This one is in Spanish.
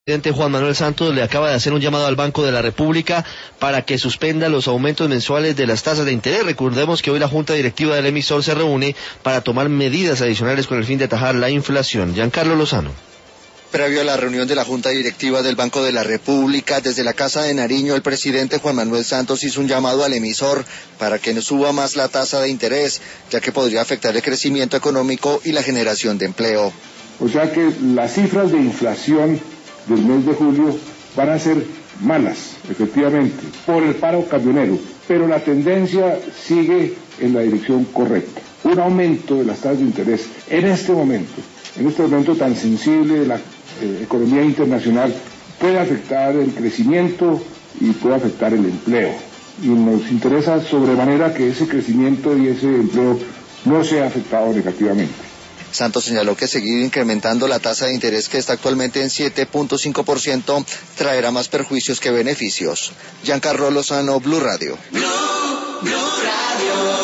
El presidente Juan Manuel Santos le acaba de hacer un llamado al Banco de la República para que suspenda los aumentos mensuales de las tasas de interés. Recordemos que hoy la Junta Directiva del emisor se reúne para tomar medidas adicionales con el fin de atajar la inflación. Giancarlo Lozano. Previo a la reunión de la Junta Directiva del Banco de la República, desde la Casa de Nariño, el presidente Juan Manuel Santos hizo un llamado al emisor para que no suba más la tasa de interés, ya que podría afectar el crecimiento económico y la generación de empleo. O sea que las cifras de inflación del mes de julio van a ser malas, efectivamente, por el paro camionero, pero la tendencia sigue en la dirección correcta. Un aumento de las tasas de interés en este momento tan sensible de la economía internacional, puede afectar el crecimiento y puede afectar el empleo. Y nos interesa sobremanera que ese crecimiento y ese empleo no sea afectado negativamente. Santos señaló que seguir incrementando la tasa de interés, que está actualmente en 7.5%, traerá más perjuicios que beneficios. Giancarlo Lozano, Blue Radio.